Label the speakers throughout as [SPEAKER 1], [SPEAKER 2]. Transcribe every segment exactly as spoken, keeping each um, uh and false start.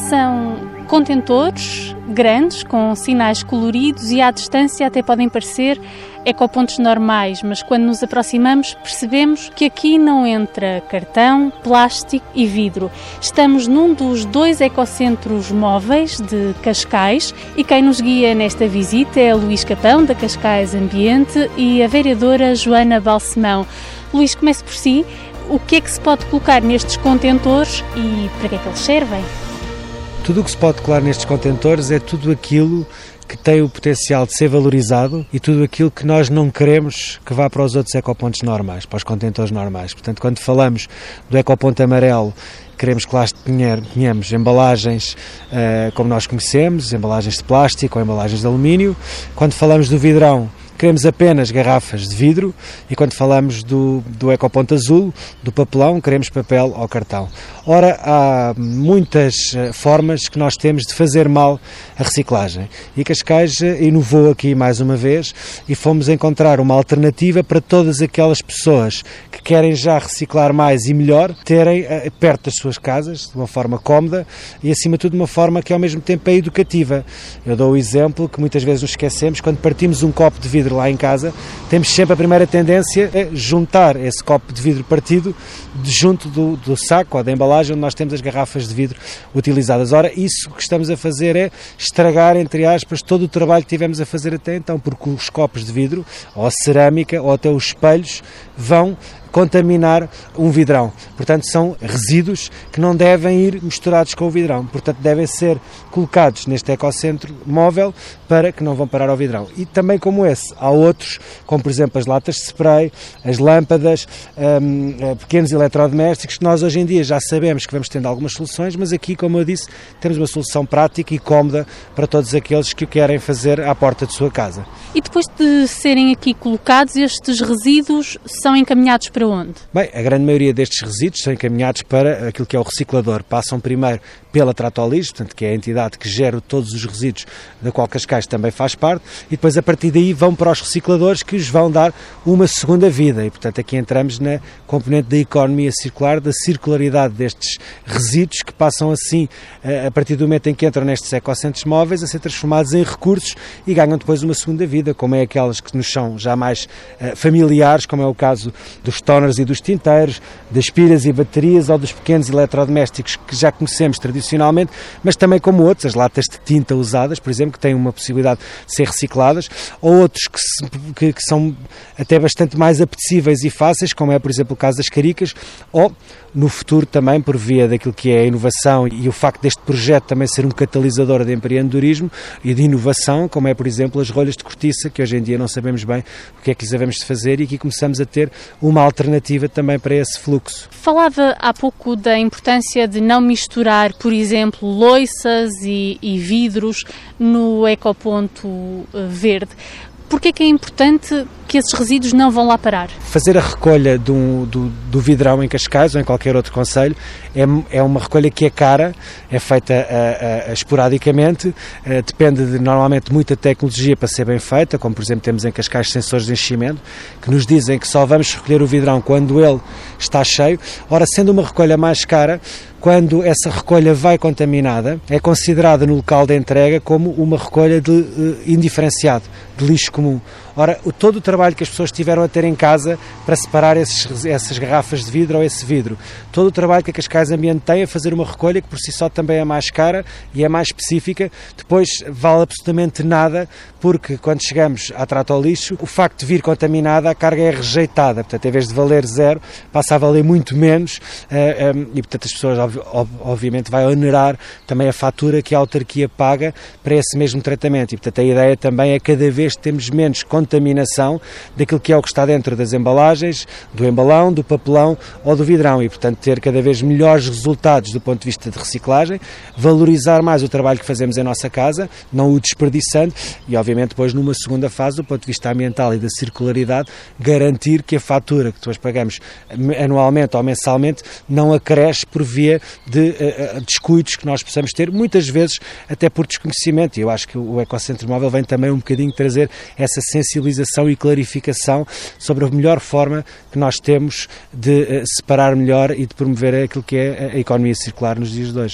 [SPEAKER 1] São contentores grandes, com sinais coloridos e à distância até podem parecer ecopontos normais, mas quando nos aproximamos percebemos que aqui não entra cartão, plástico e vidro. Estamos num dos dois ecocentros móveis de Cascais e quem nos guia nesta visita é Luís Capão, da Cascais Ambiente, e a vereadora Joana Balsemão. Luís, comece por si. O que é que se pode colocar nestes contentores e para que é que eles servem?
[SPEAKER 2] Tudo o que se pode colar nestes contentores é tudo aquilo que tem o potencial de ser valorizado e tudo aquilo que nós não queremos que vá para os outros ecopontos normais, para os contentores normais. Portanto, quando falamos do ecoponto amarelo, queremos que lá tenhamos embalagens uh, como nós conhecemos, embalagens de plástico ou embalagens de alumínio. Quando falamos do vidrão, queremos apenas garrafas de vidro, e quando falamos do, do ecoponto azul, do papelão, queremos papel ou cartão. Ora, há muitas formas que nós temos de fazer mal a reciclagem, e Cascais inovou aqui mais uma vez e fomos encontrar uma alternativa para todas aquelas pessoas que querem já reciclar mais e melhor, terem perto das suas casas, de uma forma cómoda e acima de tudo de uma forma que ao mesmo tempo é educativa. Eu dou o exemplo que muitas vezes nos esquecemos: quando partimos um copo de vidro lá em casa, temos sempre a primeira tendência a juntar esse copo de vidro partido de junto do, do saco ou da embalagem onde nós temos as garrafas de vidro utilizadas. Ora, isso que estamos a fazer é estragar, entre aspas, todo o trabalho que tivemos a fazer até então, porque os copos de vidro, ou a cerâmica, ou até os espelhos, vão contaminar um vidrão. Portanto, são resíduos que não devem ir misturados com o vidrão. Portanto, devem ser colocados neste ecocentro móvel para que não vão parar ao vidrão. E também como esse, há outros, como por exemplo as latas de spray, as lâmpadas, um, pequenos eletrodomésticos, que nós hoje em dia já sabemos que vamos tendo algumas soluções, mas aqui, como eu disse, temos uma solução prática e cómoda para todos aqueles que o querem fazer à porta de sua casa.
[SPEAKER 1] E depois de serem aqui colocados, estes resíduos são encaminhados para onde?
[SPEAKER 2] Bem, a grande maioria destes resíduos são encaminhados para aquilo que é o reciclador. Passam primeiro pela Tratolixo, portanto, que é a entidade que gera todos os resíduos, da qual Cascais também faz parte, e depois a partir daí vão para os recicladores, que os vão dar uma segunda vida. E portanto aqui entramos na componente da economia circular, da circularidade destes resíduos, que passam assim, a partir do momento em que entram nestes ecocentros móveis, a ser transformados em recursos e ganham depois uma segunda vida, como é aquelas que nos são já mais uh, familiares, como é o caso dos toners e dos tinteiros, das pilhas e baterias ou dos pequenos eletrodomésticos que já conhecemos tradicionalmente, mas também como outros, as latas de tinta usadas, por exemplo, que têm uma possibilidade de ser recicladas, ou outros que, se, que, que são até bastante mais apetecíveis e fáceis, como é, por exemplo, o caso das caricas, ou no futuro também, por via daquilo que é a inovação e o facto deste projeto também ser um catalisador de empreendedorismo e de inovação, como é, por exemplo, as rolhas de cortiça, que hoje em dia não sabemos bem o que é que lhes devemos de fazer, e aqui começamos a ter uma alternativa também para esse fluxo.
[SPEAKER 1] Falava há pouco da importância de não misturar, por exemplo, louças e, e vidros no ecoponto verde. Porquê é que é importante que esses resíduos não vão lá parar? Fazer
[SPEAKER 2] a recolha do, do, do vidrão em Cascais ou em qualquer outro concelho é, é uma recolha que é cara, é feita a, a, a esporadicamente, a, depende de normalmente muita tecnologia para ser bem feita, como por exemplo temos em Cascais sensores de enchimento, que nos dizem que só vamos recolher o vidrão quando ele está cheio. Ora, sendo uma recolha mais cara, quando essa recolha vai contaminada, é considerada no local de entrega como uma recolha de, uh, indiferenciado, de lixo comum. Ora, o, todo o trabalho que as pessoas tiveram a ter em casa para separar esses, essas garrafas de vidro ou esse vidro, todo o trabalho que a Cascais Ambiente tem a fazer uma recolha, que por si só também é mais cara e é mais específica, depois vale absolutamente nada, porque quando chegamos à Tratolixo, o facto de vir contaminada, a carga é rejeitada, portanto, em vez de valer zero, passa a valer muito menos, uh, um, e portanto as pessoas obviamente vai onerar também a fatura que a autarquia paga para esse mesmo tratamento, e portanto a ideia também é cada vez termos menos contaminação daquilo que é o que está dentro das embalagens, do embalão, do papelão ou do vidrão, e portanto ter cada vez melhores resultados do ponto de vista de reciclagem, valorizar mais o trabalho que fazemos em nossa casa, não o desperdiçando, e obviamente depois numa segunda fase, do ponto de vista ambiental e da circularidade, garantir que a fatura que depois pagamos anualmente ou mensalmente não acresce por via de uh, descuidos que nós possamos ter, muitas vezes até por desconhecimento, e eu acho que o Ecocentro Móvel vem também um bocadinho trazer essa sensibilização e clarificação sobre a melhor forma que nós temos de uh, separar melhor e de promover aquilo que é a economia circular nos dias de hoje.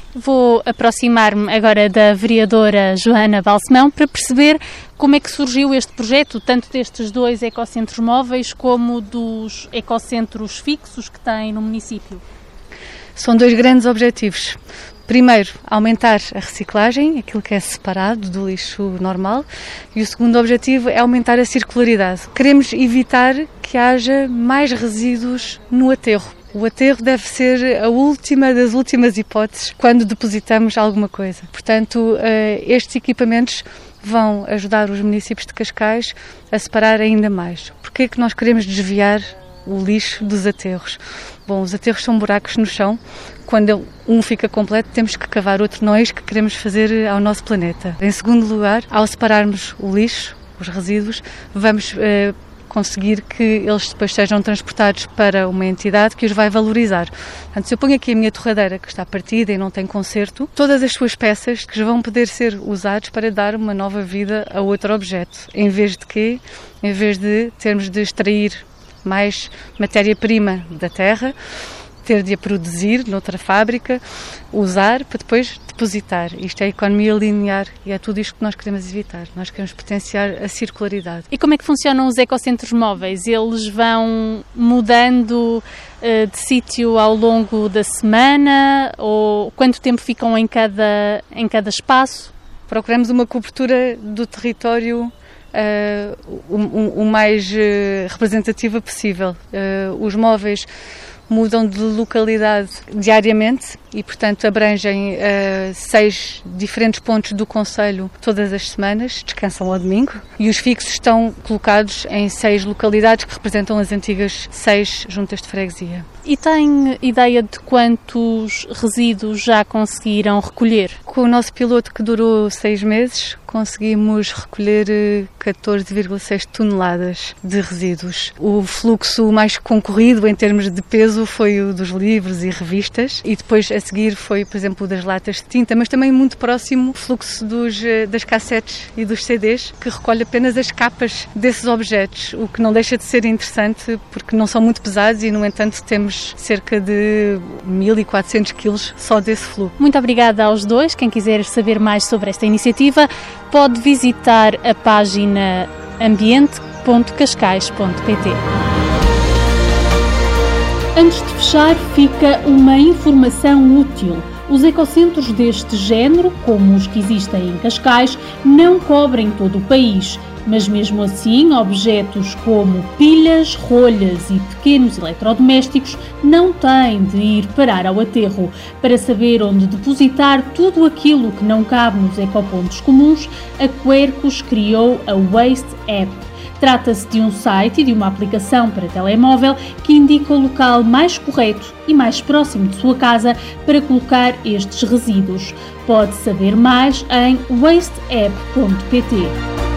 [SPEAKER 1] Vou aproximar-me agora da vereadora Joana Balsemão para perceber como é que surgiu este projeto, tanto destes dois ecocentros móveis como dos ecocentros fixos que tem no município.
[SPEAKER 3] São dois grandes objetivos. Primeiro, aumentar a reciclagem, aquilo que é separado do lixo normal, e o segundo objetivo é aumentar a circularidade. Queremos evitar que haja mais resíduos no aterro. O aterro deve ser a última das últimas hipóteses quando depositamos alguma coisa. Portanto, estes equipamentos vão ajudar os municípios de Cascais a separar ainda mais. Porquê é que nós queremos desviar o lixo dos aterros? Bom, os aterros são buracos no chão. Quando um fica completo, temos que cavar outro nós que queremos fazer ao nosso planeta. Em segundo lugar, ao separarmos o lixo, os resíduos, vamos eh, conseguir que eles depois sejam transportados para uma entidade que os vai valorizar. Portanto, se eu ponho aqui a minha torradeira que está partida e não tem conserto, todas as suas peças que vão poder ser usadas para dar uma nova vida a outro objeto. Em vez de quê? Em vez de termos de extrair mais matéria-prima da terra, ter de a produzir noutra fábrica, usar para depois depositar. Isto é a economia linear e é tudo isto que nós queremos evitar. Nós queremos potenciar a circularidade.
[SPEAKER 1] E como é que funcionam os ecocentros móveis? Eles vão mudando uh, de sítio ao longo da semana ou quanto tempo ficam em cada, em cada espaço?
[SPEAKER 3] Procuramos uma cobertura do território Uh, o, o, o mais uh, representativa possível. Uh, os móveis mudam de localidade diariamente e, portanto, abrangem uh, seis diferentes pontos do concelho todas as semanas, descansam ao domingo, e os fixos estão colocados em seis localidades que representam as antigas seis juntas de freguesia.
[SPEAKER 1] E tem ideia de quantos resíduos já conseguiram recolher?
[SPEAKER 3] Com o nosso piloto, que durou seis meses, conseguimos recolher catorze vírgula seis toneladas de resíduos. O fluxo mais concorrido em termos de peso foi o dos livros e revistas, e depois a seguir foi, por exemplo, o das latas de tinta, mas também muito próximo o fluxo dos, das cassetes e dos C Ds, que recolhe apenas as capas desses objetos, o que não deixa de ser interessante porque não são muito pesados e, no entanto, temos cerca de mil e quatrocentos quilos só desse fluxo.
[SPEAKER 1] Muito obrigada aos dois. Quem quiser saber mais sobre esta iniciativa pode visitar a página ambiente ponto cascais ponto pt. Antes de fechar, fica uma informação útil. Os ecocentros deste género, como os que existem em Cascais, não cobrem todo o país, mas mesmo assim, objetos como pilhas, rolhas e pequenos eletrodomésticos não têm de ir parar ao aterro. Para saber onde depositar tudo aquilo que não cabe nos ecopontos comuns, a Quercus criou a Waste App. Trata-se de um site e de uma aplicação para telemóvel que indica o local mais correto e mais próximo de sua casa para colocar estes resíduos. Pode saber mais em waste app ponto pt.